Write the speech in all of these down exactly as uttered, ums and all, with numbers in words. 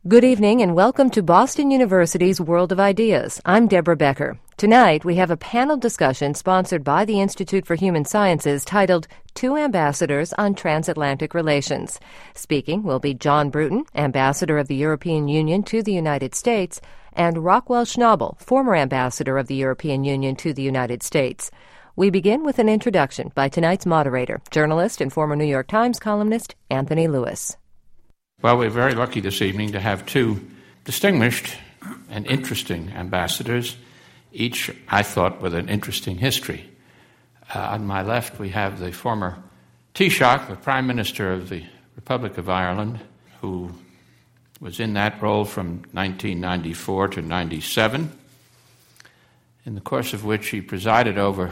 Good evening and welcome to Boston University's World of Ideas. I'm Deborah Becker. Tonight we have a panel discussion sponsored by the Institute for Human Sciences titled Two Ambassadors on Transatlantic Relations. Speaking will be John Bruton, Ambassador of the European Union to the United States, and Rockwell Schnabel, former Ambassador of the European Union to the United States. We begin with an introduction by tonight's moderator, journalist and former New York Times columnist Anthony Lewis. Well, we're very lucky this evening to have two distinguished and interesting ambassadors, each, I thought, with an interesting history. Uh, on my left, we have the former Taoiseach, the Prime Minister of the Republic of Ireland, who was in that role from nineteen ninety-four to ninety-seven, in the course of which he presided over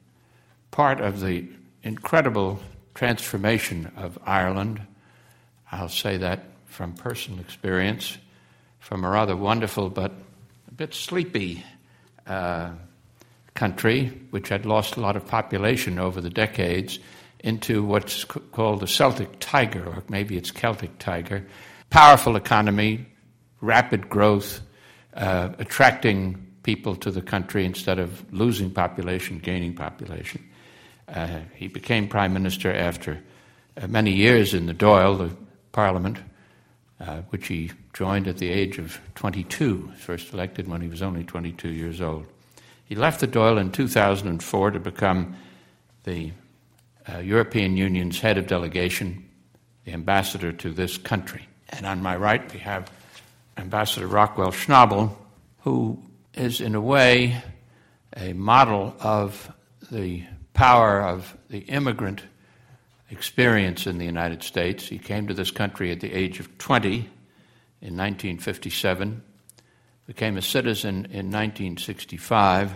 part of the incredible transformation of Ireland. I'll say that from personal experience, from a rather wonderful but a bit sleepy uh, country, which had lost a lot of population over the decades, into what's c- called the Celtic Tiger, or maybe it's Celtic Tiger. Powerful economy, rapid growth, uh, attracting people to the country instead of losing population, gaining population. Uh, he became Prime Minister after uh, many years in the Dáil, the Parliament, uh, which he joined at the age of twenty-two, first elected when he was only twenty-two years old. He left the Dáil in two thousand four to become the uh, European Union's head of delegation, the ambassador to this country. And on my right, we have Ambassador Rockwell Schnabel, who is in a way a model of the power of the immigrant experience in the United States. He came to this country at the age of twenty in nineteen fifty-seven, became a citizen in nineteen sixty-five,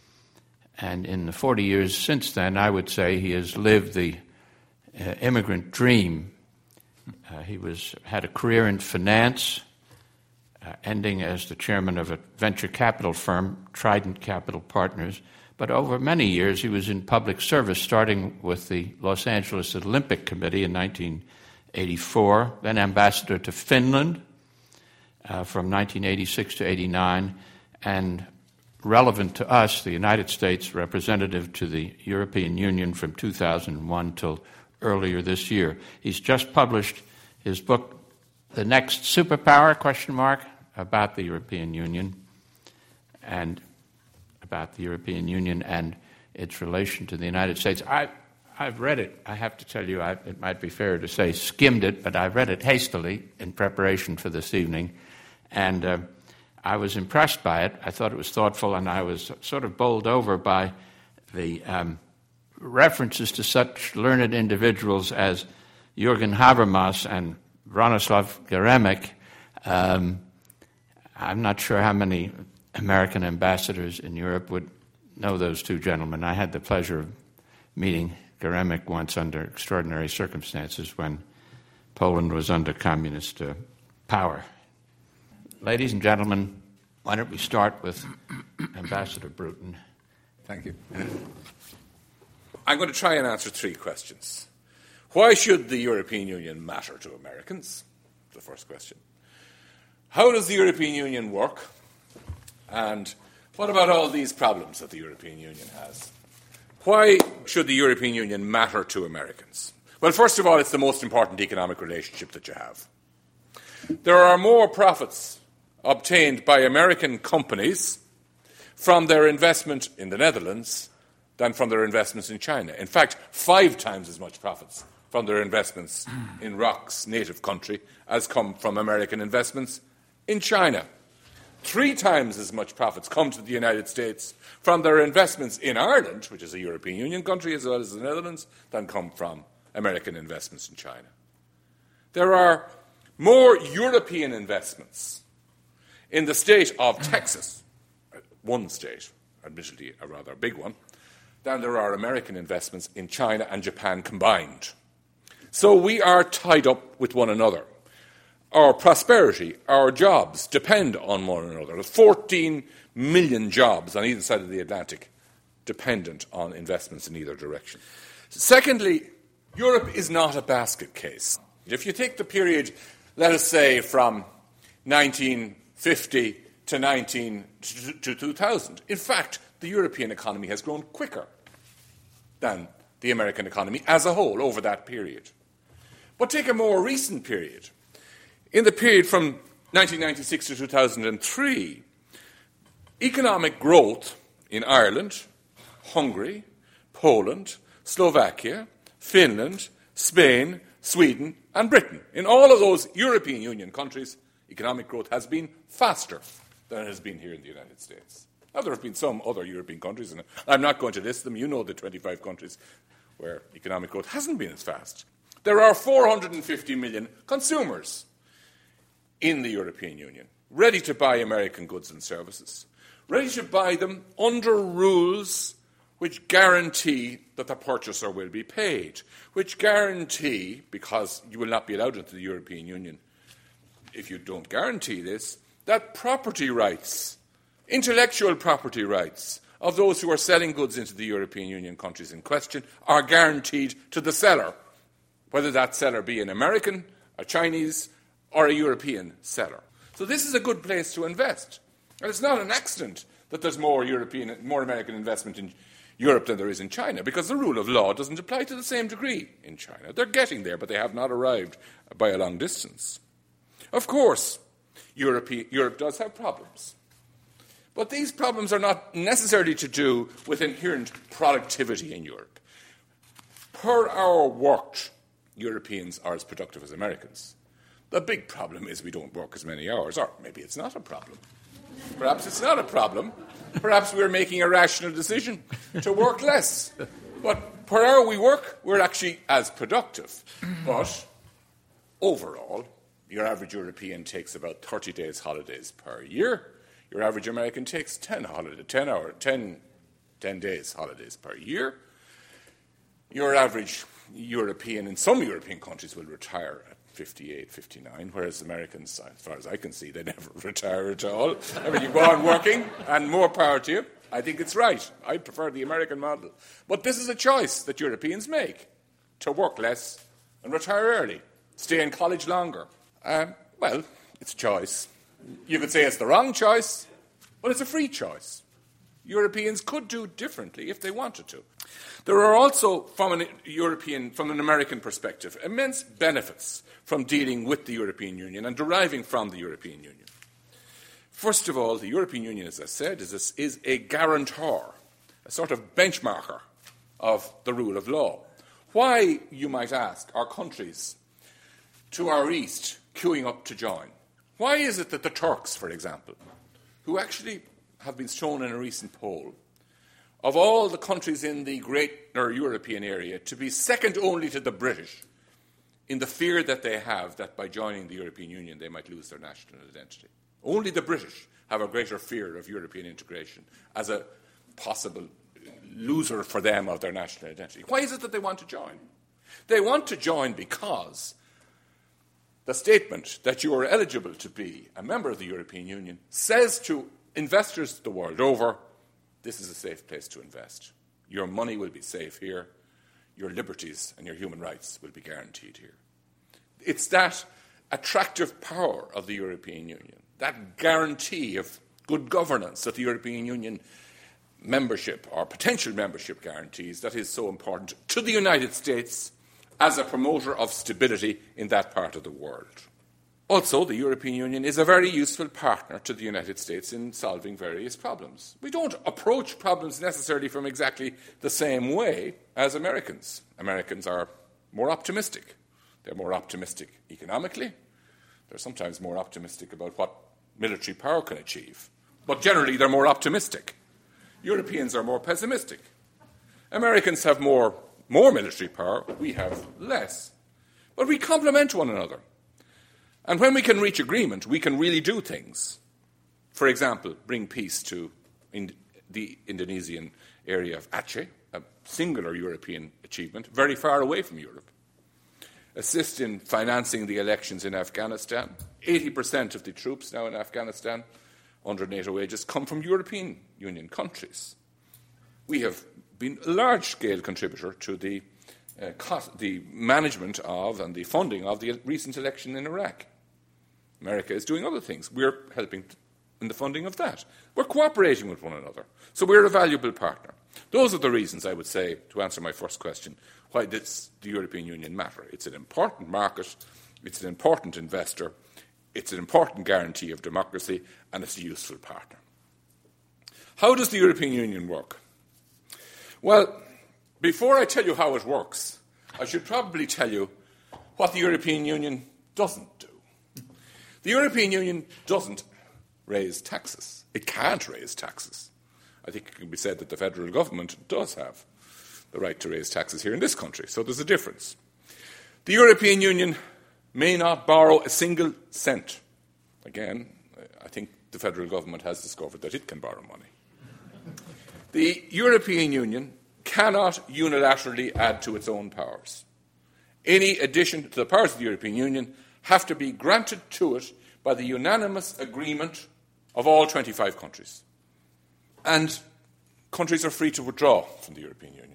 and in the forty years since then, I would say he has lived the uh, immigrant dream. Uh, he was had a career in finance, uh, ending as the chairman of a venture capital firm, Trident Capital Partners. But over many years, he was in public service, starting with the Los Angeles Olympic Committee in nineteen eighty-four, then ambassador to Finland uh, from nineteen eighty-six to eighty-nine, and relevant to us, the United States representative to the European Union from two thousand one till earlier this year. He's just published his book, The Next Superpower, question mark, about the European Union, and about the European Union and its relation to the United States. I, I've read it. I have to tell you, I, it might be fair to say skimmed it, but I read it hastily in preparation for this evening, and uh, I was impressed by it. I thought it was thoughtful, and I was sort of bowled over by the um, references to such learned individuals as Jürgen Habermas and Bronislaw Geremek. Um, I'm not sure how many American ambassadors in Europe would know those two gentlemen. I had the pleasure of meeting Geremek once under extraordinary circumstances when Poland was under communist uh, power. Ladies and gentlemen, why don't we start with Ambassador Bruton? Thank you. I'm going to try and answer three questions. Why should the European Union matter to Americans? The first question. How does the European Union work? And what about all these problems that the European Union has? Why should the European Union matter to Americans? Well, first of all, it's the most important economic relationship that you have. There are more profits obtained by American companies from their investment in the Netherlands than from their investments in China. In fact, five times as much profits from their investments in Rock's native country as come from American investments in China. Three times as much profits come to the United States from their investments in Ireland, which is a European Union country, as well as the Netherlands, than come from American investments in China. There are more European investments in the state of Texas, one state, admittedly a rather big one, than there are American investments in China and Japan combined. So we are tied up with one another. Our prosperity, our jobs depend on one another. fourteen million jobs on either side of the Atlantic dependent on investments in either direction. Secondly, Europe is not a basket case. If you take the period, let us say, from nineteen fifty to nineteen to two thousand. In fact, the European economy has grown quicker than the American economy as a whole over that period. But take a more recent period. In the period from nineteen ninety-six to two thousand three, economic growth in Ireland, Hungary, Poland, Slovakia, Finland, Spain, Sweden, and Britain. In all of those European Union countries, economic growth has been faster than it has been here in the United States. Now, there have been some other European countries, and I'm not going to list them. You know the twenty-five countries where economic growth hasn't been as fast. There are four hundred fifty million consumers in the European Union, ready to buy American goods and services, ready to buy them under rules which guarantee that the purchaser will be paid, which guarantee, because you will not be allowed into the European Union if you don't guarantee this, that property rights, intellectual property rights of those who are selling goods into the European Union countries in question are guaranteed to the seller, whether that seller be an American, a Chinese, or a European seller. So this is a good place to invest. And it's not an accident that there's more European, more American investment in Europe than there is in China, because the rule of law doesn't apply to the same degree in China. They're getting there, but they have not arrived by a long distance. Of course, Europe, Europe does have problems. But these problems are not necessarily to do with inherent productivity in Europe. Per hour worked, Europeans are as productive as Americans. The big problem is we don't work as many hours, or maybe it's not a problem. Perhaps it's not a problem. Perhaps we're making a rational decision to work less. But per hour we work, we're actually as productive. But overall, your average European takes about thirty days holidays per year. Your average American takes ten holiday, ten hour, ten, ten days holidays per year. Your average European in some European countries will retire at fifty-eight, fifty-nine, whereas Americans, as far as I can see, they never retire at all. I mean, you go on working, and more power to you. I think it's right. I prefer the American model. But this is a choice that Europeans make, to work less and retire early, stay in college longer. Um, well, it's a choice. You could say it's the wrong choice, but it's a free choice. Europeans could do differently if they wanted to. There are also, from an European, from an American perspective, immense benefits from dealing with the European Union and deriving from the European Union. First of all, the European Union, as I said, is a, is a guarantor, a sort of benchmarker of the rule of law. Why, you might ask, are countries to our east queuing up to join? Why is it that the Turks, for example, who actually have been shown in a recent poll, of all the countries in the greater European area, to be second only to the British in the fear that they have that by joining the European Union they might lose their national identity? Only the British have a greater fear of European integration as a possible loser for them of their national identity. Why is it that they want to join? They want to join because the statement that you are eligible to be a member of the European Union says to investors the world over, this is a safe place to invest. Your money will be safe here. Your liberties and your human rights will be guaranteed here. It's that attractive power of the European Union, that guarantee of good governance that the European Union membership or potential membership guarantees that is so important to the United States as a promoter of stability in that part of the world. Also, the European Union is a very useful partner to the United States in solving various problems. We don't approach problems necessarily from exactly the same way as Americans. Americans are more optimistic. They're more optimistic economically. They're sometimes more optimistic about what military power can achieve. But generally, they're more optimistic. Europeans are more pessimistic. Americans have more, more military power. We have less. But we complement one another. And when we can reach agreement, we can really do things. For example, bring peace to in the Indonesian area of Aceh, a singular European achievement, very far away from Europe. Assist in financing the elections in Afghanistan. eighty percent of the troops now in Afghanistan under NATO aegis come from European Union countries. We have been a large-scale contributor to the, uh, cost, the management of and the funding of the recent election in Iraq. America is doing other things. We're helping in the funding of that. We're cooperating with one another. So we're a valuable partner. Those are the reasons, I would say, to answer my first question, why does the European Union matter. It's an important market, it's an important investor, it's an important guarantee of democracy, and it's a useful partner. How does the European Union work? Well, before I tell you how it works, I should probably tell you what the European Union doesn't do. The European Union doesn't raise taxes. It can't raise taxes. I think it can be said that the federal government does have the right to raise taxes here in this country, so there's a difference. The European Union may not borrow a single cent. Again, I think the federal government has discovered that it can borrow money. The European Union cannot unilaterally add to its own powers. Any addition to the powers of the European Union have to be granted to it by the unanimous agreement of all twenty-five countries. And countries are free to withdraw from the European Union.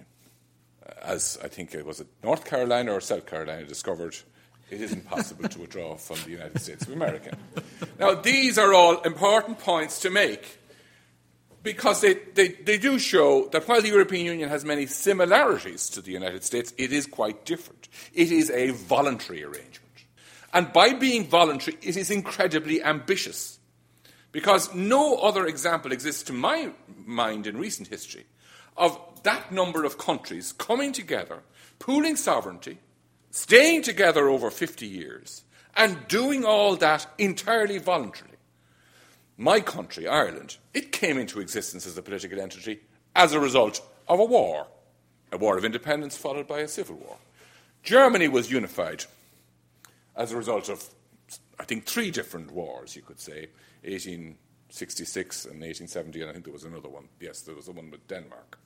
As I think it was it North Carolina or South Carolina discovered, it isn't possible to withdraw from the United States of America. Now, these are all important points to make because they, they, they do show that while the European Union has many similarities to the United States, it is quite different. It is a voluntary arrangement. And by being voluntary, it is incredibly ambitious. Because no other example exists, to my mind, in recent history, of that number of countries coming together, pooling sovereignty, staying together over fifty years, and doing all that entirely voluntarily. My country, Ireland, it came into existence as a political entity as a result of a war, a war of independence followed by a civil war. Germany was unified as a result of, I think, three different wars, you could say, eighteen sixty-six and eighteen seventy, and I think there was another one. Yes, there was the one with Denmark.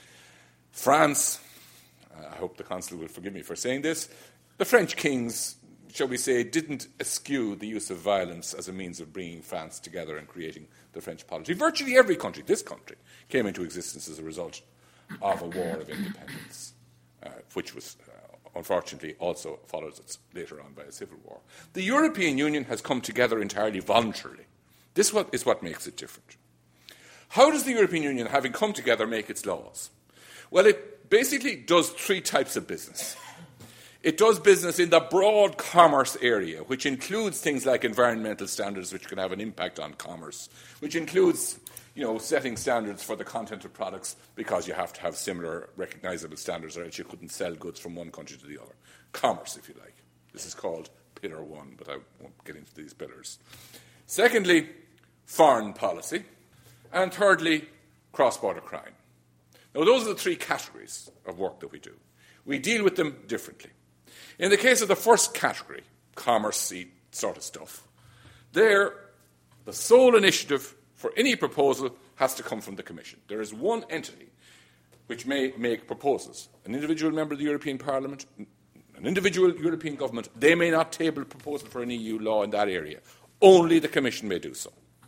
France, I hope the Consul will forgive me for saying this, the French kings, shall we say, didn't eschew the use of violence as a means of bringing France together and creating the French polity. Virtually every country, this country, came into existence as a result of a war of independence, uh, which was, uh, unfortunately, also followed later on by a civil war. The European Union has come together entirely voluntarily. This is what makes it different. How does the European Union, having come together, make its laws? Well, it basically does three types of business. It does business in the broad commerce area, which includes things like environmental standards, which can have an impact on commerce, which includes, you know, setting standards for the content of products because you have to have similar recognizable standards or else you couldn't sell goods from one country to the other. Commerce, if you like. This is called Pillar One, but I won't get into these pillars. Secondly, foreign policy. And thirdly, cross-border crime. Now, those are the three categories of work that we do. We deal with them differently. In the case of the first category, commerce-y sort of stuff, there, the sole initiative for any proposal has to come from the Commission. There is one entity which may make proposals. An individual member of the European Parliament, an individual European government, they may not table a proposal for an E U law in that area. Only the Commission may do so.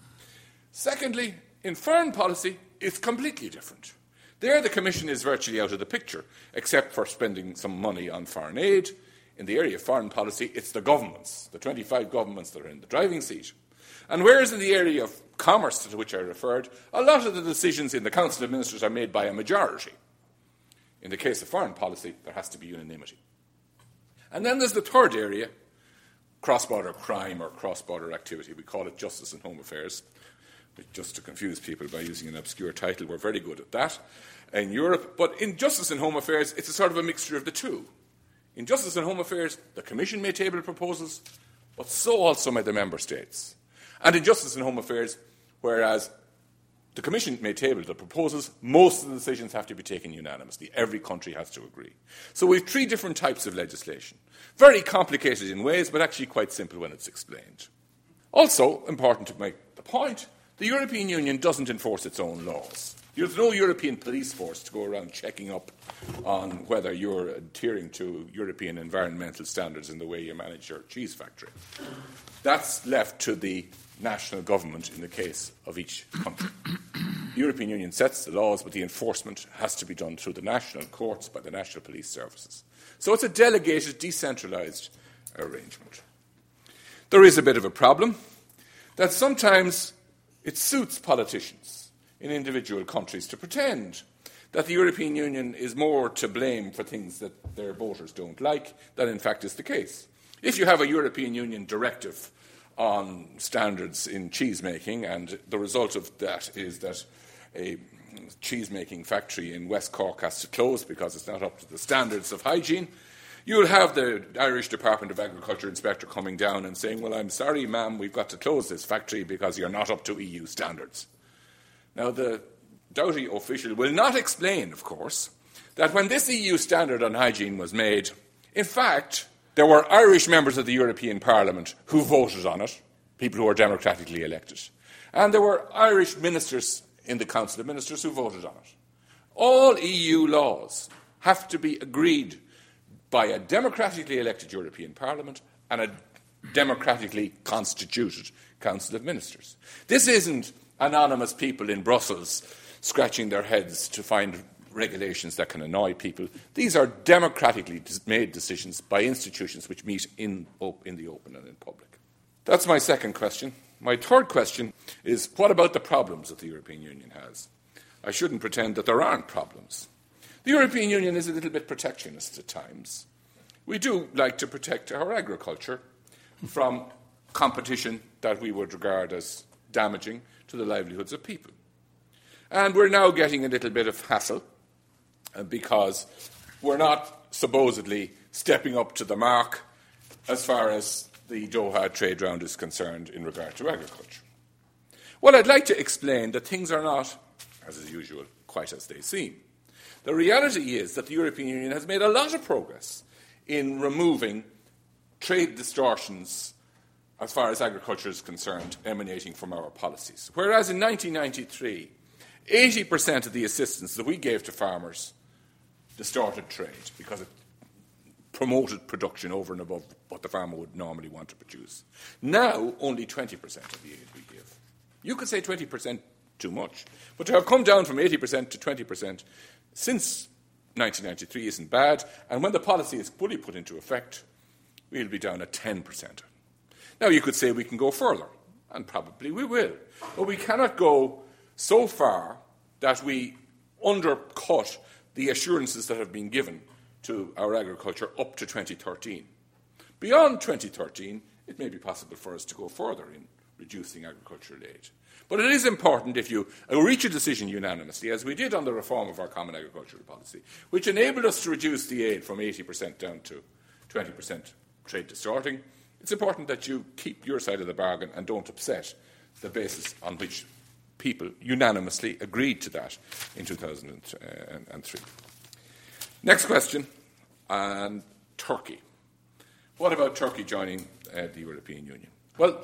Secondly, in foreign policy, it's completely different. There, the Commission is virtually out of the picture, except for spending some money on foreign aid. In the area of foreign policy, it's the governments, the twenty-five governments that are in the driving seat. And whereas in the area of commerce, to which I referred, a lot of the decisions in the Council of Ministers are made by a majority. In the case of foreign policy, there has to be unanimity. And then there's the third area, cross-border crime or cross-border activity. We call it Justice and Home Affairs. Just to confuse people by using an obscure title, we're very good at that in Europe. But in Justice and Home Affairs, it's a sort of a mixture of the two. In Justice and Home Affairs, the Commission may table proposals, but so also may the Member States. And in Justice and Home Affairs, whereas the Commission may table the proposals, most of the decisions have to be taken unanimously. Every country has to agree. So we have three different types of legislation. Very complicated in ways, but actually quite simple when it's explained. Also, important to make the point, the European Union doesn't enforce its own laws. There's no European police force to go around checking up on whether you're adhering to European environmental standards in the way you manage your cheese factory. That's left to the national government in the case of each country. The European Union sets the laws, but the enforcement has to be done through the national courts by the national police services. So it's a delegated, decentralised arrangement. there is a bit of a problem that sometimes it suits politicians in individual countries to pretend that the European Union is more to blame for things that their voters don't like than in fact is the case. If you have a European Union directive on standards in cheese-making, and the result of that is that a cheese-making factory in West Cork has to close because it's not up to the standards of hygiene, you'll have the Irish Department of Agriculture inspector coming down and saying, well, I'm sorry, ma'am, we've got to close this factory because you're not up to E U standards. Now, the doughty official will not explain, of course, that when this E U standard on hygiene was made, in fact, there were Irish members of the European Parliament who voted on it, people who were democratically elected, and there were Irish ministers in the Council of Ministers who voted on it. All E U laws have to be agreed by a democratically elected European Parliament and a democratically constituted Council of Ministers. This isn't anonymous people in Brussels scratching their heads to find regulations that can annoy people. These are democratically made decisions by institutions which meet in, in the open and in public. That's my second question. My third question is, what about the problems that the European Union has? I shouldn't pretend that there aren't problems. The European Union is a little bit protectionist at times. We do like to protect our agriculture from competition that we would regard as damaging to the livelihoods of people. And we're now getting a little bit of hassle because we're not supposedly stepping up to the mark as far as the Doha trade round is concerned in regard to agriculture. Well, I'd like to explain that things are not, as is usual, quite as they seem. The reality is that the European Union has made a lot of progress in removing trade distortions as far as agriculture is concerned emanating from our policies. Whereas in nineteen ninety-three, eighty percent of the assistance that we gave to farmers distorted trade because it promoted production over and above what the farmer would normally want to produce. Now, only twenty percent of the aid we give. You could say twenty percent too much, but to have come down from eighty percent to twenty percent since nineteen ninety-three isn't bad, and when the policy is fully put into effect, we'll be down at ten percent. Now, you could say we can go further, and probably we will, but we cannot go so far that we undercut the assurances that have been given to our agriculture up to twenty thirteen. Beyond twenty thirteen, it may be possible for us to go further in reducing agricultural aid. But it is important if you reach a decision unanimously, as we did on the reform of our common agricultural policy, which enabled us to reduce the aid from eighty percent down to twenty percent trade distorting, it's important that you keep your side of the bargain and don't upset the basis on which people unanimously agreed to that in two thousand three. Next question, and Turkey. What about Turkey joining uh, the European Union? Well,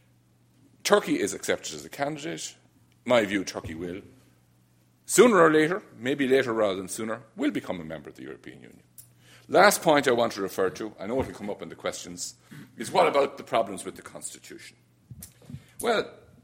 Turkey is accepted as a candidate. In my view, Turkey will, sooner or later, maybe later rather than sooner, will become a member of the European Union. Last point I want to refer to, I know it will come up in the questions, is what about the problems with the Constitution? Well,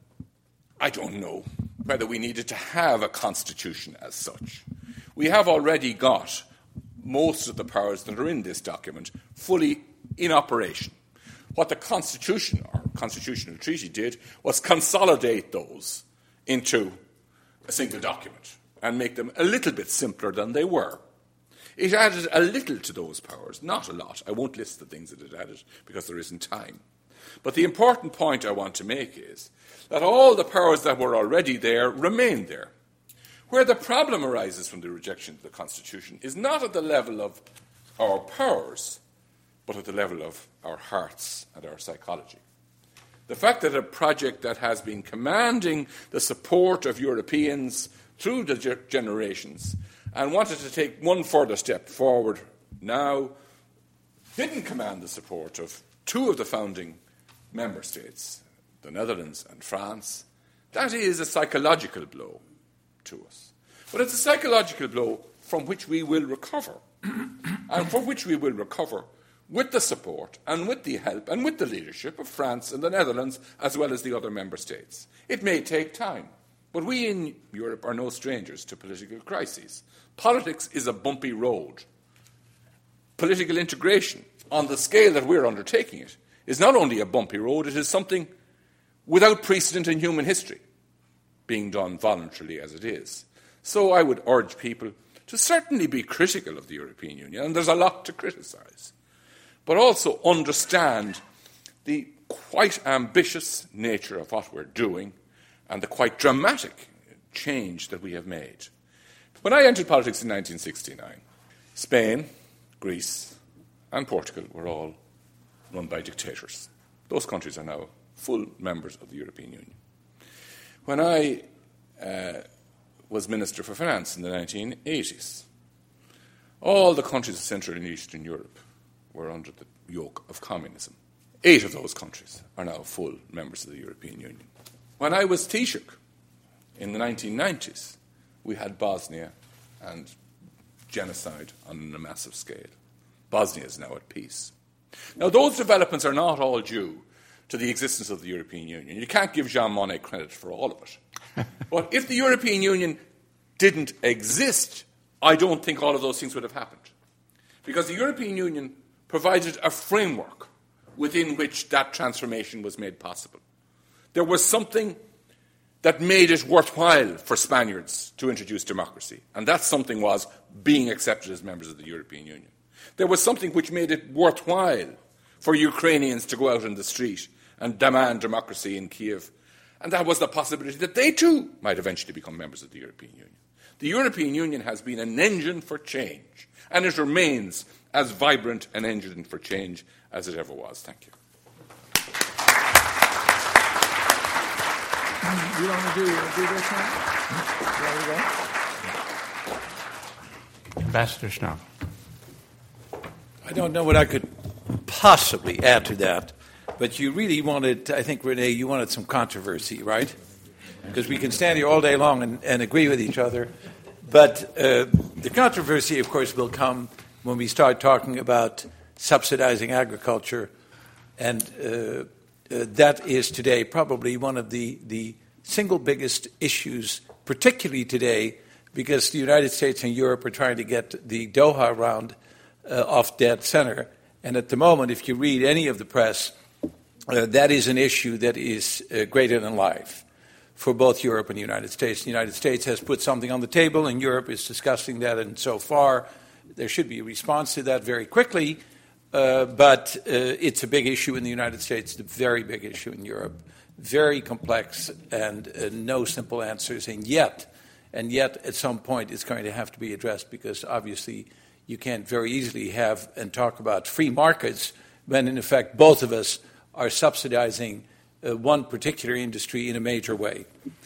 I don't know whether we needed to have a constitution as such. We have already got most of the powers that are in this document fully in operation. What the Constitution or Constitutional Treaty did was consolidate those into a single document and make them a little bit simpler than they were. It added a little to those powers, not a lot. I won't list the things that it added because there isn't time. But the important point I want to make is that all the powers that were already there remain there. Where the problem arises from the rejection of the Constitution is not at the level of our powers, but at the level of our hearts and our psychology. The fact that a project that has been commanding the support of Europeans through the ge- generations and wanted to take one further step forward now didn't command the support of two of the founding member states, the Netherlands and France, that is a psychological blow to us. But it's a psychological blow from which we will recover, and from which we will recover with the support and with the help and with the leadership of France and the Netherlands, as well as the other member states. It may take time, but we in Europe are no strangers to political crises. Politics is a bumpy road. Political integration, on the scale that we're undertaking it, is not only a bumpy road, it is something without precedent in human history, being done voluntarily as it is. So I would urge people to certainly be critical of the European Union, and there's a lot to criticise, but also understand the quite ambitious nature of what we're doing and the quite dramatic change that we have made. When I entered politics in nineteen sixty-nine, Spain, Greece, and Portugal were all run by dictators. Those countries are now full members of the European Union. When I uh, was Minister for Finance in the nineteen eighties, all the countries of Central and Eastern Europe were under the yoke of communism. Eight of those countries are now full members of the European Union. When I was Taoiseach in the nineteen nineties, we had Bosnia and genocide on a massive scale. Bosnia is now at peace. Now, those developments are not all due to the existence of the European Union. You can't give Jean Monnet credit for all of it. But if the European Union didn't exist, I don't think all of those things would have happened. Because the European Union provided a framework within which that transformation was made possible. There was something that made it worthwhile for Spaniards to introduce democracy, and that something was being accepted as members of the European Union. There was something which made it worthwhile for Ukrainians to go out in the street and demand democracy in Kiev, and that was the possibility that they too might eventually become members of the European Union. The European Union has been an engine for change, and it remains as vibrant an engine for change as it ever was. Thank you. You want to do, do this now? There we go. Ambassador Schnabel. I don't know what I could possibly add to that, but you really wanted, I think, Renee, you wanted some controversy, right? Because we can stand here all day long and, and agree with each other, but uh, the controversy, of course, will come when we start talking about subsidizing agriculture, and uh, uh, that is today probably one of the, the single biggest issues, particularly today, because the United States and Europe are trying to get the Doha round uh, off dead center. And at the moment, if you read any of the press, uh, that is an issue that is uh, greater than life for both Europe and the United States. The United States has put something on the table, and Europe is discussing that, and so far there should be a response to that very quickly. Uh, but uh, it's a big issue in the United States, it's a very big issue in Europe, very complex and uh, no simple answers. And yet, and yet, at some point, it's going to have to be addressed, because obviously you can't very easily have and talk about free markets when, in effect, both of us are subsidizing uh, one particular industry in a major way.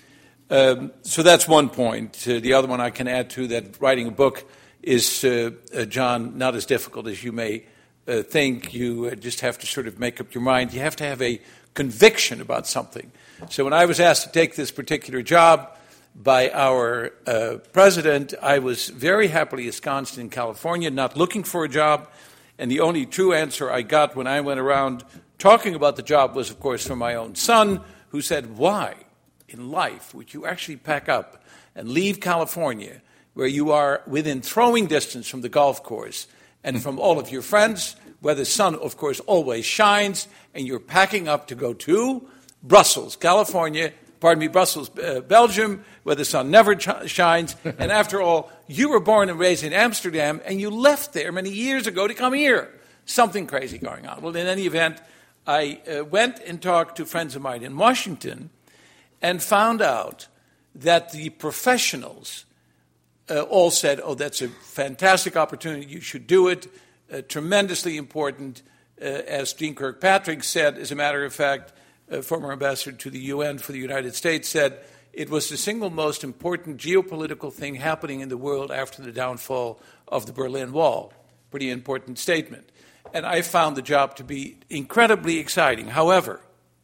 Um, so that's one point. Uh, the other one I can add to that: writing a book is, uh, uh, John, not as difficult as you may uh, think. You uh, just have to sort of make up your mind. You have to have a conviction about something. So when I was asked to take this particular job by our uh, president, I was very happily ensconced in California, not looking for a job. And the only true answer I got when I went around talking about the job was, of course, from my own son, who said, "Why in life would you actually pack up and leave California, where you are within throwing distance from the golf course and from all of your friends, where the sun, of course, always shines, and you're packing up to go to Brussels, California, pardon me, Brussels, uh, Belgium, where the sun never ch- shines. And after all, you were born and raised in Amsterdam, and you left there many years ago to come here. Something crazy going on." Well, in any event, I uh, went and talked to friends of mine in Washington and found out that the professionals uh, all said, "Oh, that's a fantastic opportunity. You should do it. Uh, tremendously important." Uh, as Jeane Kirkpatrick said, as a matter of fact, uh, former ambassador to the U N for the United States, said it was the single most important geopolitical thing happening in the world after the downfall of the Berlin Wall. Pretty important statement. And I found the job to be incredibly exciting. However,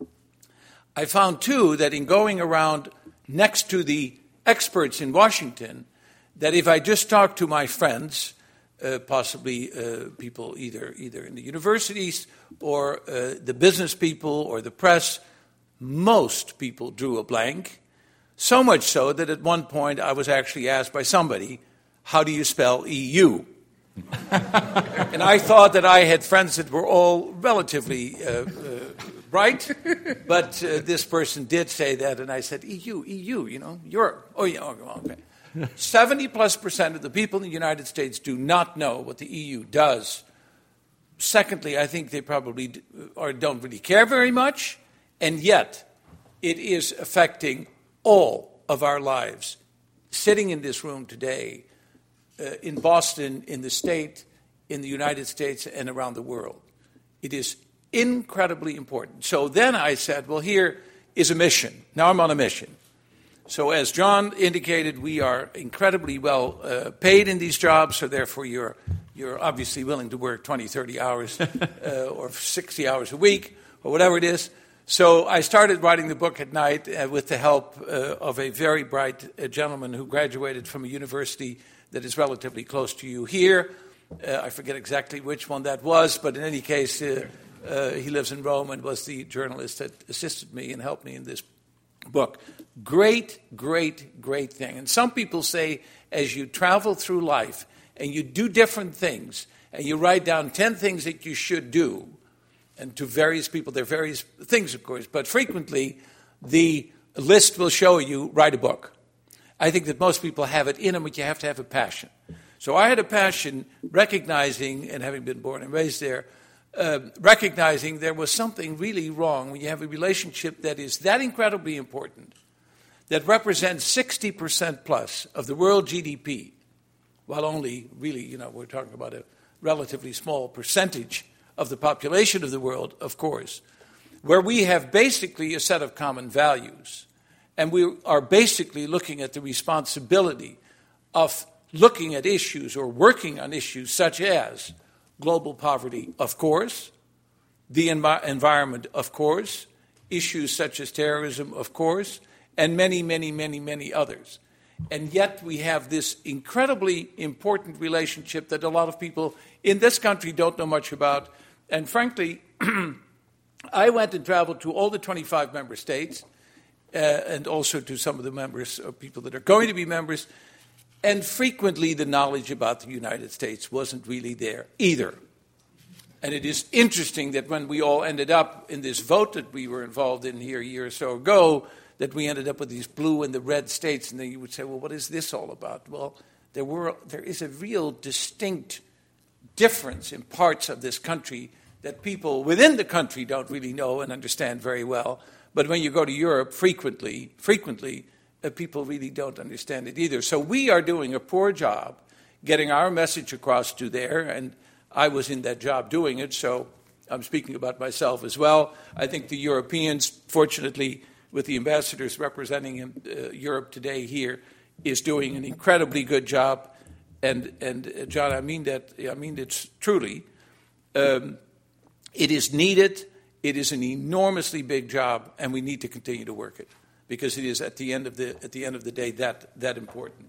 I found, too, that in going around next to the experts in Washington, that if I just talked to my friends, uh, possibly uh, people either either in the universities or uh, the business people or the press, most people drew a blank. So much so that at one point I was actually asked by somebody, "How do you spell E U?" And I thought that I had friends that were all relatively uh, uh, bright, but uh, this person did say that, and I said, E U, E U, you know, Europe. Oh, yeah, okay. seventy plus percent of the people in the United States do not know what the E U does. Secondly, I think they probably do, or don't really care very much, and yet it is affecting all of our lives. Sitting in this room today, uh, in Boston, in the state, in the United States, and around the world, it is incredibly important. So then I said, well, here is a mission. Now I'm on a mission. So as John indicated, we are incredibly well uh, paid in these jobs, so therefore you're you're obviously willing to work twenty, thirty hours uh, or sixty hours a week or whatever it is. So I started writing the book at night uh, with the help uh, of a very bright uh, gentleman who graduated from a university that is relatively close to you here. Uh, I forget exactly which one that was, but in any case, uh, uh, he lives in Rome and was the journalist that assisted me and helped me in this book. Great, great, great thing. And some people say as you travel through life and you do different things and you write down ten things that you should do, and to various people there are various things, of course, but frequently the list will show you write a book. I think that most people have it in them, but you have to have a passion. So I had a passion recognizing, and having been born and raised there, uh, recognizing there was something really wrong when you have a relationship that is that incredibly important, that represents sixty percent plus of the world G D P, while only really, you know, we're talking about a relatively small percentage of the population of the world, of course, where we have basically a set of common values. And we are basically looking at the responsibility of looking at issues or working on issues such as global poverty, of course, the envi- environment, of course, issues such as terrorism, of course, and many, many, many, many others. And yet we have this incredibly important relationship that a lot of people in this country don't know much about. And frankly, I went and traveled to all the twenty-five member states uh, and also to some of the members, or people that are going to be members, and frequently the knowledge about the United States wasn't really there either. And it is interesting that when we all ended up in this vote that we were involved in here a year or so ago, that we ended up with these blue and the red states, and then you would say, well, what is this all about? Well, there were there is a real distinct difference in parts of this country that people within the country don't really know and understand very well. But when you go to Europe, frequently, frequently, uh, people really don't understand it either. So we are doing a poor job getting our message across to there, and I was in that job doing it, so I'm speaking about myself as well. I think the Europeans, fortunately, with the ambassadors representing uh, Europe today here, is doing an incredibly good job. And, and uh, John, I mean that, I mean it's truly. Um, it is needed. It is an enormously big job, and we need to continue to work it because it is at the end of the at the end of the day that that important.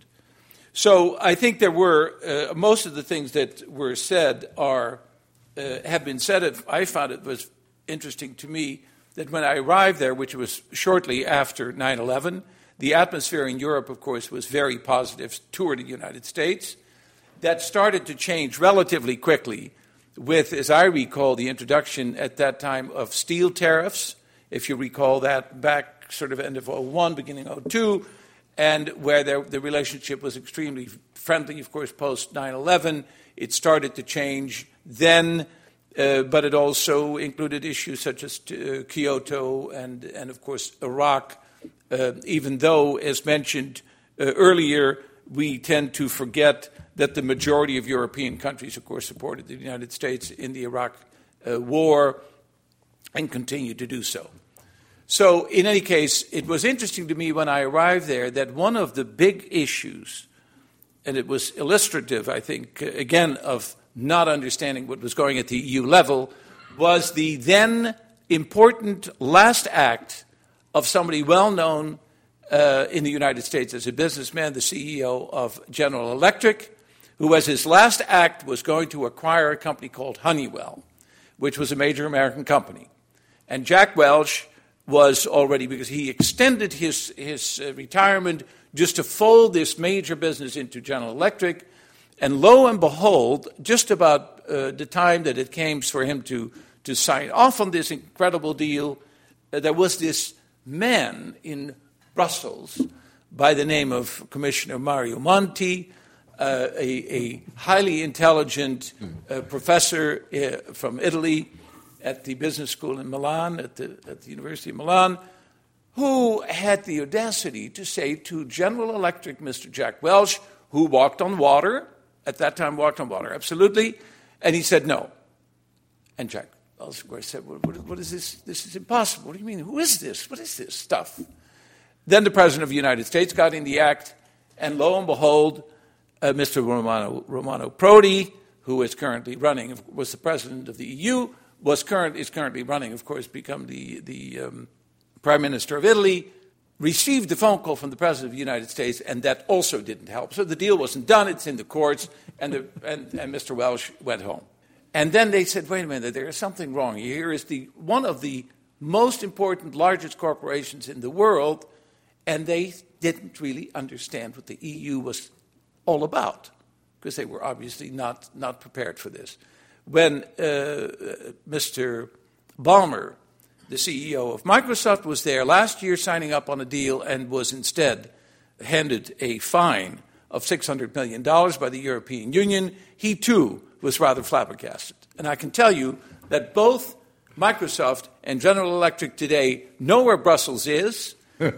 So I think there were uh, most of the things that were said are uh, have been said. I found it was interesting to me that when I arrived there, which was shortly after nine eleven, the atmosphere in Europe, of course, was very positive toward the United States. That started to change relatively quickly with, as I recall, the introduction at that time of steel tariffs, if you recall that back sort of end of oh one, beginning oh two, and where there, the relationship was extremely friendly, of course, post nine eleven. It started to change then, uh, but it also included issues such as uh, Kyoto and, and, of course, Iraq, uh, even though, as mentioned uh, earlier, we tend to forget that the majority of European countries, of course, supported the United States in the Iraq uh, war and continue to do so. So, in any case, it was interesting to me when I arrived there that one of the big issues, and it was illustrative, I think, again, of not understanding what was going at the E U level, was the then important last act of somebody well known uh, in the United States as a businessman, the C E O of General Electric, who, as his last act, was going to acquire a company called Honeywell, which was a major American company. And Jack Welch was already, because he extended his, his uh, retirement just to fold this major business into General Electric, And lo and behold, just about uh, the time that it came for him to, to sign off on this incredible deal, uh, there was this man in Brussels by the name of Commissioner Mario Monti, uh, a, a highly intelligent uh, professor uh, from Italy at the business school in Milan, at the, at the University of Milan, who had the audacity to say to General Electric, Mister Jack Welch, who walked on water, at that time walked on water, absolutely, and he said no. And Jack Welch, of course, said, what, what, what is this? This is impossible. What do you mean? Who is this? What is this stuff? Then the President of the United States got in the act, and lo and behold, uh, Mister Romano, Romano Prodi, who is currently running, was the President of the E U, was current, is currently running, of course, become the, the um, Prime Minister of Italy, received a phone call from the President of the United States, and that also didn't help. So the deal wasn't done, it's in the courts, and, the, and, and Mister Welch went home. And then they said, wait a minute, there is something wrong here. Here is the, one of the most important, largest corporations in the world, and they didn't really understand what the E U was all about, because they were obviously not, not prepared for this. When uh, Mister Ballmer, the C E O of Microsoft, was there last year signing up on a deal and was instead handed a fine of six hundred million dollars by the European Union, he too was rather flabbergasted. And I can tell you that both Microsoft and General Electric today know where Brussels is,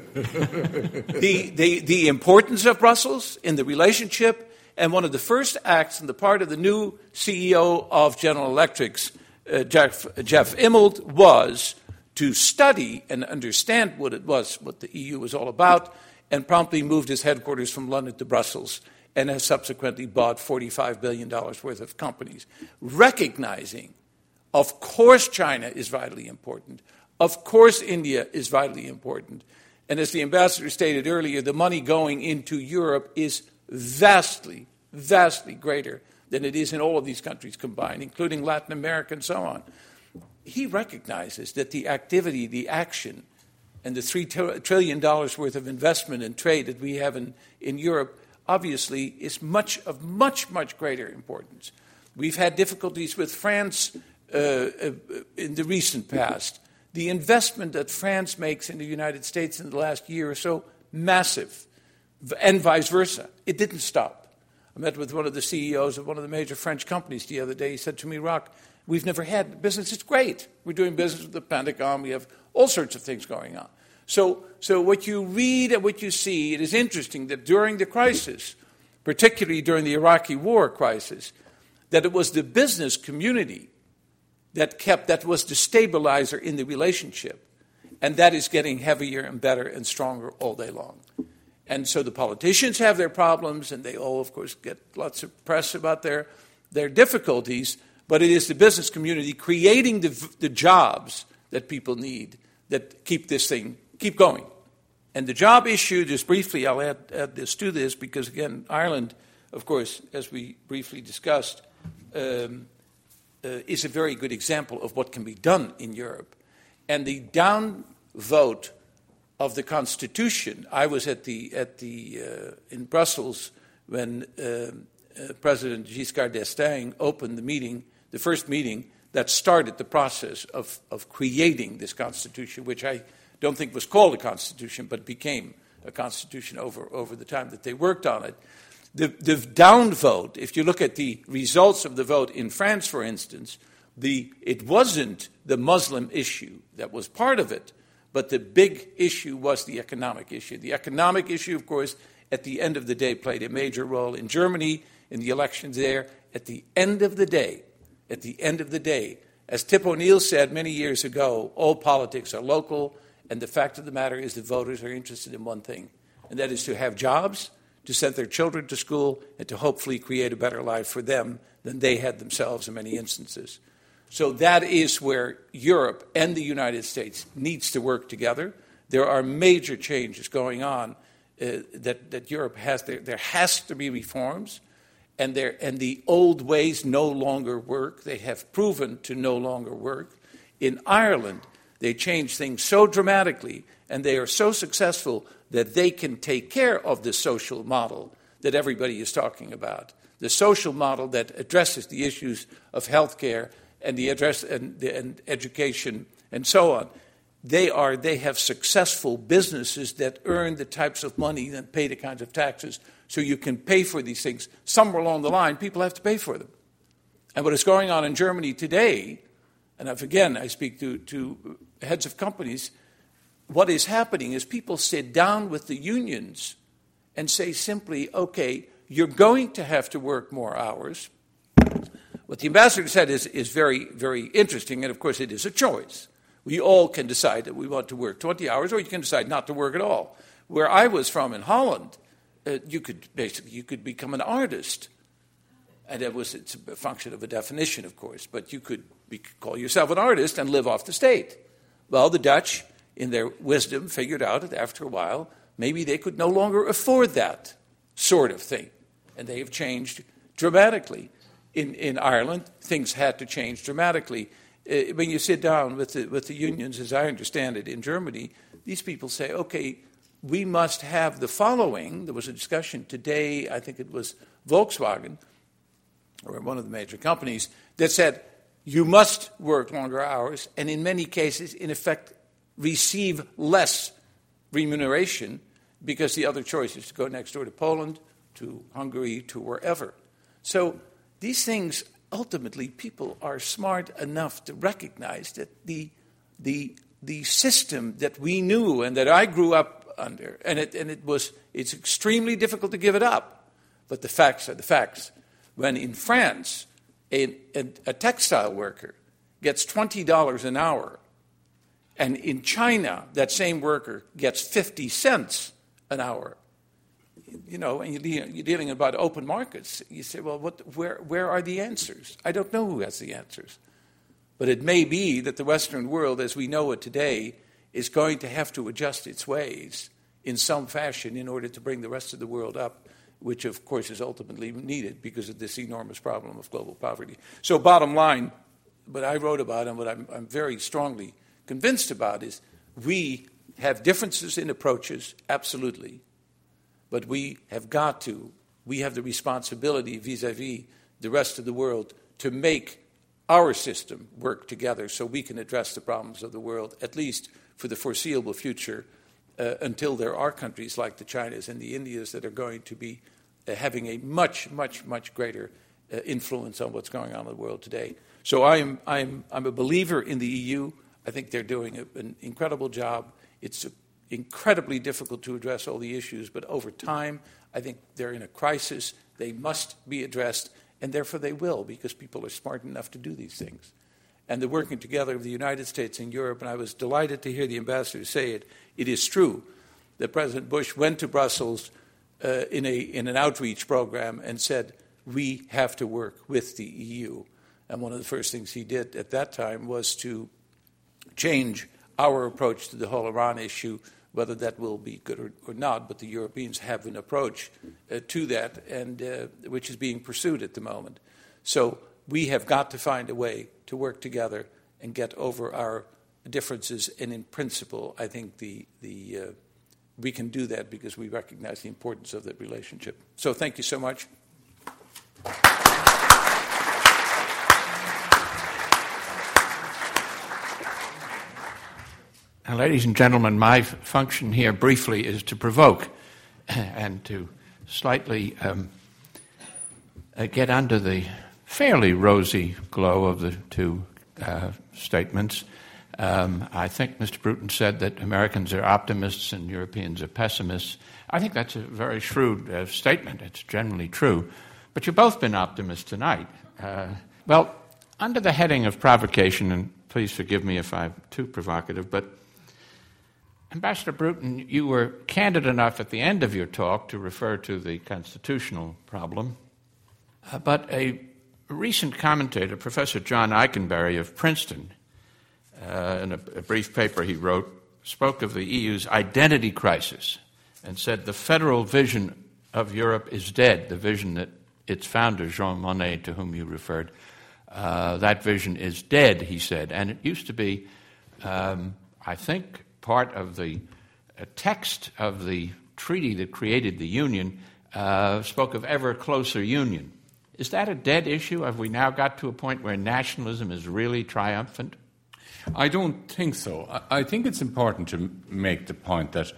the, the, the importance of Brussels in the relationship, and one of the first acts on the part of the new C E O of General Electric's, uh, Jeff, Jeff Immelt, was to study and understand what it was, what the E U was all about, and promptly moved his headquarters from London to Brussels, and has subsequently bought forty-five billion dollars worth of companies, recognizing, of course, China is vitally important. Of course, India is vitally important. And as the ambassador stated earlier, the money going into Europe is vastly, vastly greater than it is in all of these countries combined, including Latin America and so on. He recognizes that the activity, the action, and the three trillion dollars worth of investment and trade that we have in, in Europe obviously is much of much, much greater importance. We've had difficulties with France uh, uh, in the recent past. The investment that France makes in the United States in the last year or so, massive, and vice versa. It didn't stop. I met with one of the C E Os of one of the major French companies the other day. He said to me, Rock, we've never had business. It's great. We're doing business with the Pentagon. We have all sorts of things going on. So, so what you read and what you see, it is interesting that during the crisis, particularly during the Iraqi war crisis, that it was the business community that kept, that was the stabilizer in the relationship. And that is getting heavier and better and stronger all day long. And so the politicians have their problems, and they all, of course, get lots of press about their, their difficulties, but it is the business community creating the, the jobs that people need that keep this thing, keep going. And the job issue, just briefly, I'll add, add this to this, because, again, Ireland, of course, as we briefly discussed, um, uh, is a very good example of what can be done in Europe. And the down vote of the Constitution, I was at the, at the, uh, in Brussels when uh, uh, President Giscard d'Estaing opened the meeting, the first meeting that started the process of, of creating this Constitution, which I don't think was called a Constitution, but became a Constitution over, over the time that they worked on it. The, the down vote, if you look at the results of the vote in France, for instance, the, it wasn't the Muslim issue that was part of it, but the big issue was the economic issue. The economic issue, of course, at the end of the day played a major role in Germany, in the elections there. At the end of the day, at the end of the day, as Tip O'Neill said many years ago, all politics are local, and the fact of the matter is the voters are interested in one thing, and that is to have jobs, to send their children to school, and to hopefully create a better life for them than they had themselves in many instances. So that is where Europe and the United States needs to work together. There are major changes going on uh, that, that Europe has. There, there has to be reforms, and, there, and the old ways no longer work. They have proven to no longer work. In Ireland, they changed things so dramatically, and they are so successful that they can take care of the social model that everybody is talking about. the social model that addresses the issues of healthcare and the address and, and education and so on. They are they have successful businesses that earn the types of money and pay the kinds of taxes so you can pay for these things. Somewhere along the line, people have to pay for them. And what is going on in Germany today, and if again I speak to, to heads of companies, what is happening is people sit down with the unions and say simply, okay, you're going to have to work more hours. What the ambassador said is, is very, very interesting, and of course it is a choice. We all can decide that we want to work twenty hours, or you can decide not to work at all. Where I was from in Holland, uh, you could basically you could become an artist, and it was it's a function of a definition, of course. But you could be, call yourself an artist and live off the state. Well, the Dutch, in their wisdom, figured out that after a while maybe they could no longer afford that sort of thing, and they have changed dramatically. In in Ireland, things had to change dramatically. Uh, when you sit down with the, with the unions, as I understand it, in Germany, these people say, okay, we must have the following. There was a discussion today, I think it was Volkswagen, or one of the major companies, that said, you must work longer hours, and in many cases, in effect, receive less remuneration, because the other choice is to go next door to Poland, to Hungary, to wherever. So these things, ultimately, people are smart enough to recognize that the the the system that we knew and that I grew up under, and it and it was it's extremely difficult to give it up. But the facts are the facts. When in France, a, a, a textile worker gets twenty dollars an hour, and in China, that same worker gets fifty cents an hour. You know, and you're dealing about open markets. You say, well, what, where, where are the answers? I don't know who has the answers. But it may be that the Western world, as we know it today, is going to have to adjust its ways in some fashion in order to bring the rest of the world up, which, of course, is ultimately needed because of this enormous problem of global poverty. So bottom line, what I wrote about and what I'm, I'm very strongly convinced about is we have differences in approaches, absolutely. But we have got to, we have the responsibility vis-a-vis the rest of the world to make our system work together so we can address the problems of the world, at least for the foreseeable future, uh, until there are countries like the Chinas and the Indias that are going to be uh, having a much, much, much greater uh, influence on what's going on in the world today. So I'm, I'm, I'm a believer in the E U. I think they're doing a, an incredible job. It's a incredibly difficult to address all the issues, but over time, I think they're in a crisis. They must be addressed, and therefore they will, because people are smart enough to do these things. And the working together of the United States and Europe, and I was delighted to hear the ambassador say it, it is true that President Bush went to Brussels uh, in, a, in an outreach program and said, we have to work with the E U. And one of the first things he did at that time was to change our approach to the whole Iran issue, whether that will be good or, or not, but the Europeans have an approach uh, to that, and uh, which is being pursued at the moment. So we have got to find a way to work together and get over our differences. And in principle, I think the the uh, we can do that because we recognize the importance of that relationship. So thank you so much. Now, ladies and gentlemen, my f- function here briefly is to provoke and to slightly um, uh, get under the fairly rosy glow of the two uh, statements. Um, I think Mister Bruton said that Americans are optimists and Europeans are pessimists. I think that's a very shrewd uh, statement. It's generally true. But you've both been optimists tonight. Uh, well, under the heading of provocation, and please forgive me if I'm too provocative, but Ambassador Bruton, you were candid enough at the end of your talk to refer to the constitutional problem, uh, but a recent commentator, Professor John Eikenberry of Princeton, uh, in a, a brief paper he wrote, spoke of the E U's identity crisis and said the federal vision of Europe is dead, the vision that its founder, Jean Monnet, to whom you referred, uh, that vision is dead, he said. And it used to be, um, I think, part of the uh, text of the treaty that created the Union uh, spoke of ever closer union. Is that a dead issue? Have we now got to a point where nationalism is really triumphant? I don't think so. I think it's important to make the point that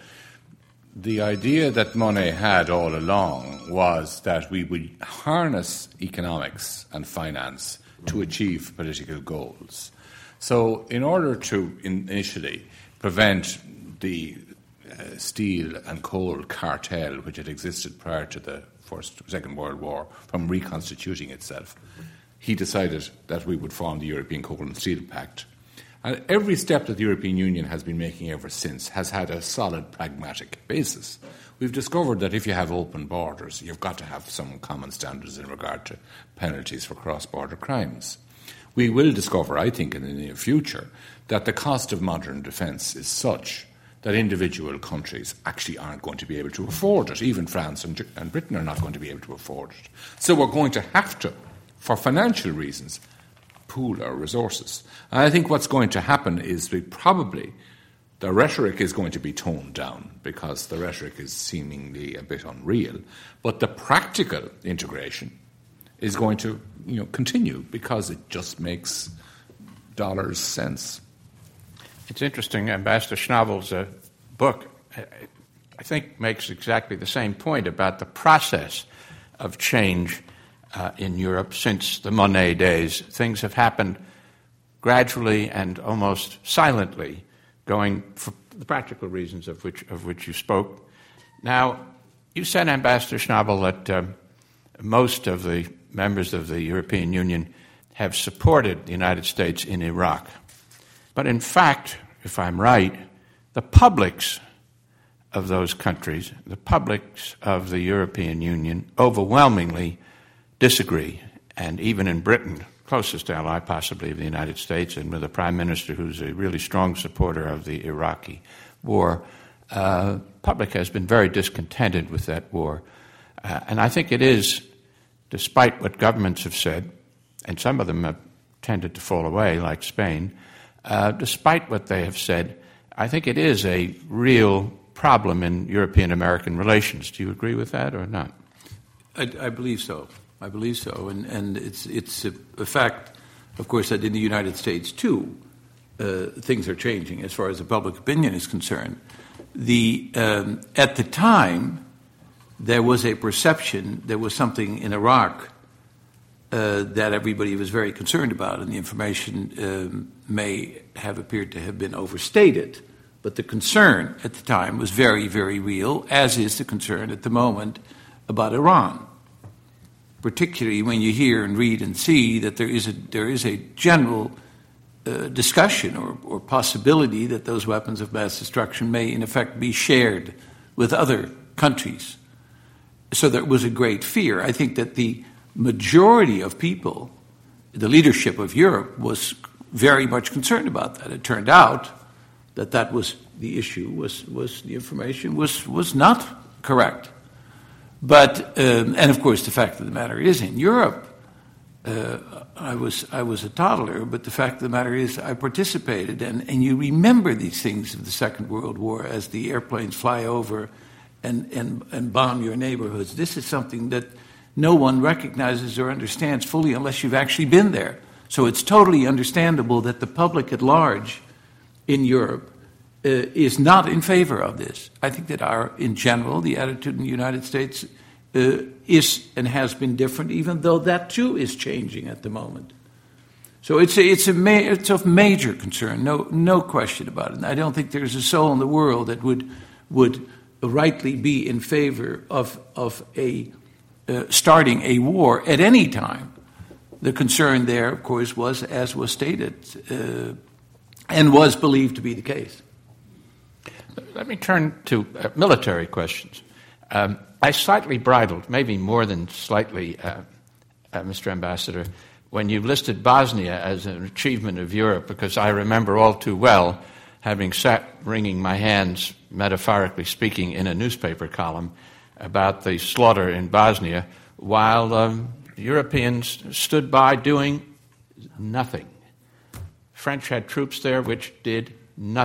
the idea that Monet had all along was that we would harness economics and finance to achieve political goals. So in order to initially prevent the uh, steel and coal cartel, which had existed prior to the First, Second World War, from reconstituting itself, he decided that we would form the European Coal and Steel Pact. And every step that the European Union has been making ever since has had a solid pragmatic basis. We've discovered that if you have open borders, you've got to have some common standards in regard to penalties for cross-border crimes. We will discover, I think, in the near future, that the cost of modern defence is such that individual countries actually aren't going to be able to afford it. Even France and, and Britain are not going to be able to afford it. So we're going to have to, for financial reasons, pool our resources. And I think what's going to happen is we probably, the rhetoric is going to be toned down because the rhetoric is seemingly a bit unreal, but the practical integration is going to, you know, continue because it just makes dollars sense. It's interesting, Ambassador Schnabel's uh, book, I think, makes exactly the same point about the process of change Uh, in Europe since the Monet days. Things have happened gradually and almost silently, going for the practical reasons of which of which you spoke. Now, you said, Ambassador Schnabel, that um, most of the members of the European Union have supported the United States in Iraq. But in fact, if I'm right, the publics of those countries, the publics of the European Union, overwhelmingly disagree, and even in Britain, closest ally possibly of the United States, and with a prime minister who's a really strong supporter of the Iraqi war, uh, public has been very discontented with that war. Uh, and I think it is, despite what governments have said, and some of them have tended to fall away, like Spain, uh, despite what they have said, I think it is a real problem in European-American relations. Do you agree with that or not? I, I believe so. I believe so, and, and it's it's a, a fact, of course, that in the United States too, uh, things are changing as far as the public opinion is concerned. The um, at the time, there was a perception there was something in Iraq uh, that everybody was very concerned about, and the information um, may have appeared to have been overstated, but the concern at the time was very, very real, as is the concern at the moment about Iran. Particularly when you hear and read and see that there is a there is a general uh, discussion or, or possibility that those weapons of mass destruction may in effect be shared with other countries. So there was a great fear. I think that the majority of people, the leadership of Europe, was very much concerned about that. It turned out that that was the issue, was, was the information was, was not correct. But um, and of course, the fact of the matter is, in Europe, uh, I was I was a toddler. But the fact of the matter is, I participated, and, and you remember these things of the Second World War as the airplanes fly over, and and and bomb your neighborhoods. This is something that no one recognizes or understands fully unless you've actually been there. So it's totally understandable that the public at large in Europe Uh, is not in favor of this. I think that our, in general, the attitude in the United States uh, is and has been different, even though that too is changing at the moment. So it's a, it's a ma- it's of major concern, no no question about it. And I don't think there's a soul in the world that would would rightly be in favor of of a uh, starting a war at any time. The concern there, of course, was, as was stated, uh, and was believed to be the case. Let me turn to uh, military questions. Um, I slightly bridled, maybe more than slightly, uh, uh, Mister Ambassador, when you listed Bosnia as an achievement of Europe, because I remember all too well having sat wringing my hands, metaphorically speaking, in a newspaper column about the slaughter in Bosnia, while um, Europeans stood by doing nothing. French had troops there which did nothing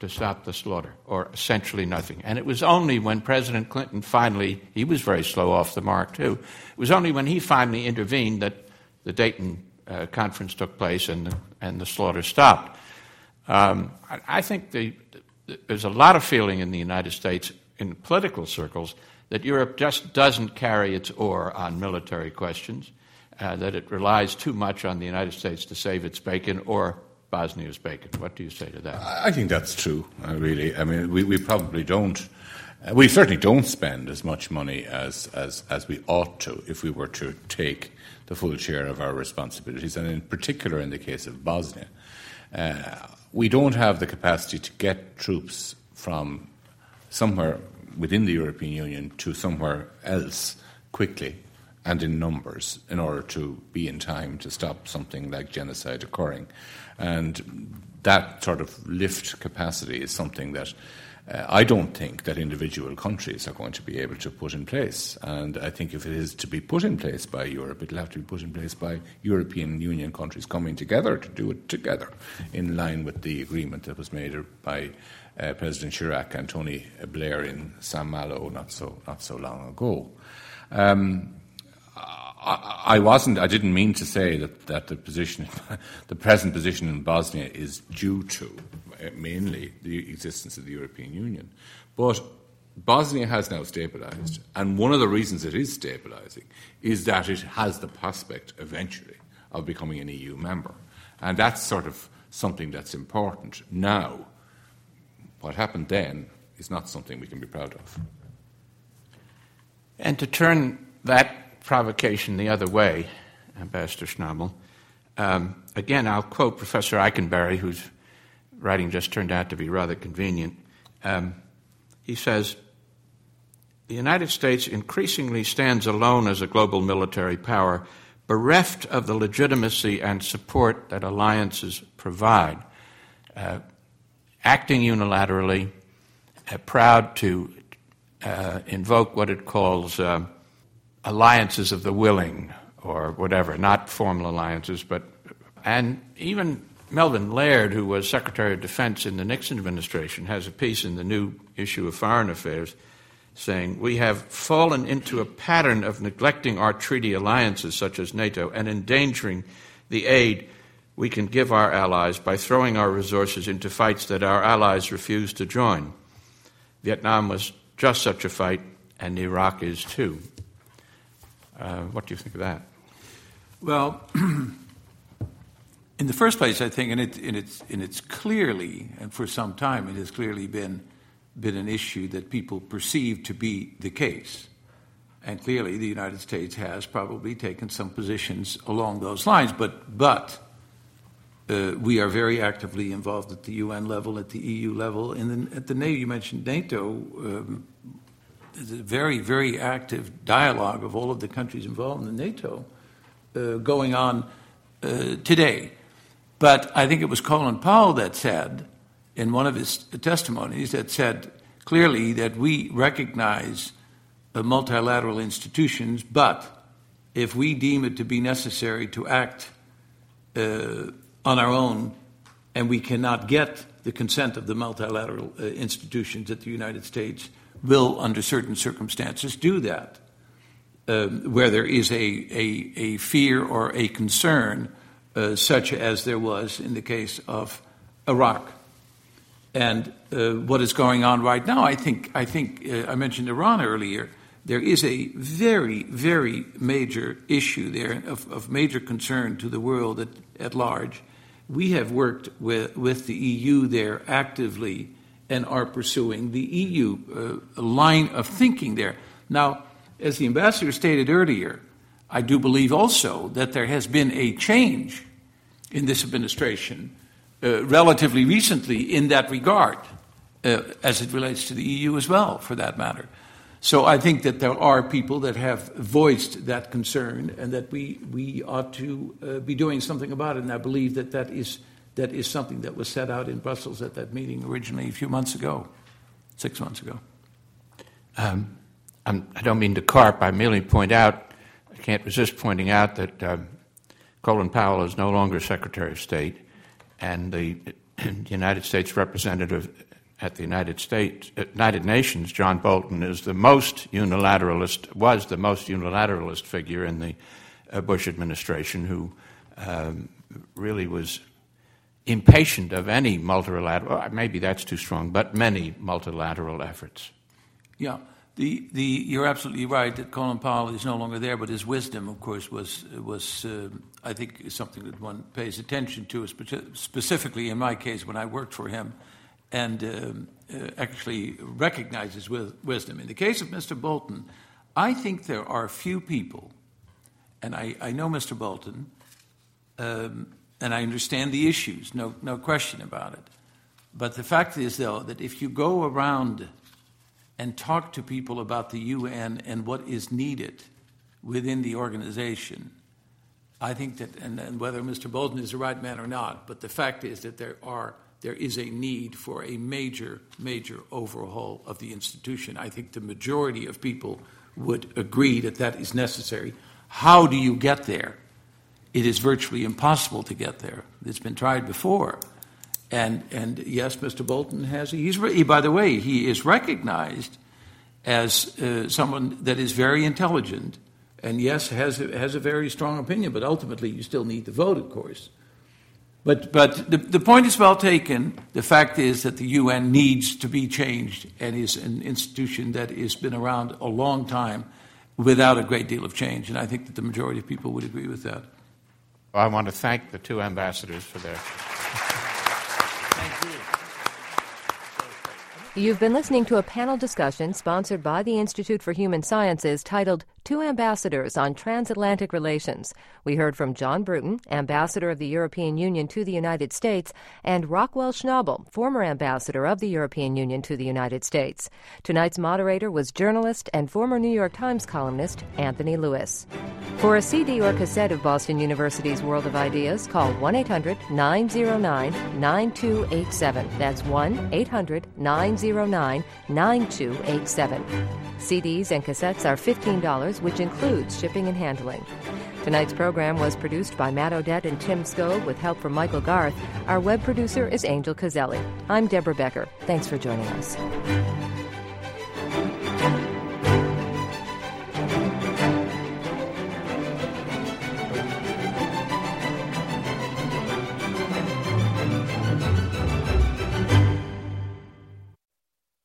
to stop the slaughter, or essentially nothing. And it was only when President Clinton finally, he was very slow off the mark too, it was only when he finally intervened that the Dayton uh, Conference took place and the, and the slaughter stopped. Um, I, I think the, the, there's a lot of feeling in the United States, in political circles, that Europe just doesn't carry its oar on military questions, uh, that it relies too much on the United States to save its bacon or Bosnia's bacon. What do you say to that? I think that's true, uh, really. I mean, we, we probably don't, uh, we certainly don't spend as much money as, as, as we ought to if we were to take the full share of our responsibilities, and in particular in the case of Bosnia. Uh, we don't have the capacity to get troops from somewhere within the European Union to somewhere else quickly and in numbers in order to be in time to stop something like genocide occurring. And that sort of lift capacity is something that uh, I don't think that individual countries are going to be able to put in place. And I think if it is to be put in place by Europe, it will have to be put in place by European Union countries coming together to do it together, in line with the agreement that was made by uh, President Chirac and Tony Blair in San Malo not so not so long ago. Um, I wasn't. I didn't mean to say that, that the position, the present position in Bosnia, is due to uh, mainly the existence of the European Union. But Bosnia has now stabilised, and one of the reasons it is stabilising is that it has the prospect eventually of becoming an E U member, and that's sort of something that's important now. What happened then is not something we can be proud of. And to turn that provocation the other way, Ambassador Schnabel. Um, again, I'll quote Professor Eikenberry, whose writing just turned out to be rather convenient. Um, he says, the United States increasingly stands alone as a global military power, bereft of the legitimacy and support that alliances provide, uh, acting unilaterally, uh, proud to uh, invoke what it calls uh, alliances of the willing, or whatever, not formal alliances, but, and even Melvin Laird, who was Secretary of Defense in the Nixon administration, has a piece in the new issue of Foreign Affairs saying, we have fallen into a pattern of neglecting our treaty alliances such as NATO and endangering the aid we can give our allies by throwing our resources into fights that our allies refuse to join. Vietnam was just such a fight, and Iraq is too. Uh, what do you think of that? Well, in the first place, I think, and, it, and, it's, and it's clearly, and for some time, it has clearly been, been an issue that people perceive to be the case. And clearly, the United States has probably taken some positions along those lines. But, but uh, we are very actively involved at the U N level, at the E U level, and then at the NATO. You mentioned NATO. Um, There's a very, very active dialogue of all of the countries involved in NATO uh, going on uh, today. But I think it was Colin Powell that said, in one of his testimonies, that said clearly that we recognize uh, multilateral institutions, but if we deem it to be necessary to act uh, on our own and we cannot get the consent of the multilateral uh, institutions at the United States, will, under certain circumstances, do that, um, where there is a, a, a fear or a concern, uh, such as there was in the case of Iraq. And uh, what is going on right now, I think, I think uh, I mentioned Iran earlier, there is a very, very major issue there of, of major concern to the world at, at large. We have worked with, with the E U there actively and are pursuing the E U uh, line of thinking there. Now, as the ambassador stated earlier, I do believe also that there has been a change in this administration uh, relatively recently in that regard, uh, as it relates to the E U as well, for that matter. So I think that there are people that have voiced that concern and that we, we ought to uh, be doing something about it, and I believe that that is That is something that was set out in Brussels at that meeting originally a few months ago, six months ago. Um, I'm, I don't mean to carp. I merely point out, I can't resist pointing out that um, Colin Powell is no longer Secretary of State, and the, the United States representative at the United States, uh, United Nations, John Bolton, is the most unilateralist, was the most unilateralist figure in the uh, Bush administration, who um, really was impatient of any multilateral, maybe that's too strong, but many multilateral efforts. Yeah. The, the, you're absolutely right that Colin Powell is no longer there, but his wisdom, of course, was, was uh, I think, is something that one pays attention to, specifically in my case when I worked for him, and um, uh, actually recognizes with wisdom. In the case of Mister Bolton, I think there are few people, and I, I know Mister Bolton, um, and I understand the issues, no, no question about it. But the fact is, though, that if you go around and talk to people about the U N and what is needed within the organization, I think that, and, and whether Mister Bolton is the right man or not, but the fact is that there are there is a need for a major, major overhaul of the institution. I think the majority of people would agree that that is necessary. How do you get there? It is virtually impossible to get there. It's been tried before. And, and yes, Mister Bolton has, he's, he, by the way, he is recognized as uh, someone that is very intelligent and, yes, has a, has a very strong opinion, but ultimately you still need the vote, of course. But, but the, the point is well taken. The fact is that the U N needs to be changed and is an institution that has been around a long time without a great deal of change. And I think that the majority of people would agree with that. Well, I want to thank the two ambassadors for their... You've been listening to a panel discussion sponsored by the Institute for Human Sciences titled Two Ambassadors on Transatlantic Relations. We heard from John Bruton, Ambassador of the European Union to the United States, and Rockwell Schnabel, former Ambassador of the European Union to the United States. Tonight's moderator was journalist and former New York Times columnist Anthony Lewis. For a C D or cassette of Boston University's World of Ideas, call one eight hundred nine oh nine nine two eight seven. That's one eight hundred nine oh nine nine two eight seven. C Ds and cassettes are fifteen dollars, which includes shipping and handling. Tonight's program was produced by Matt Odette and Tim Skove with help from Michael Garth. Our web producer is Angel Caselli. I'm Deborah Becker. Thanks for joining us.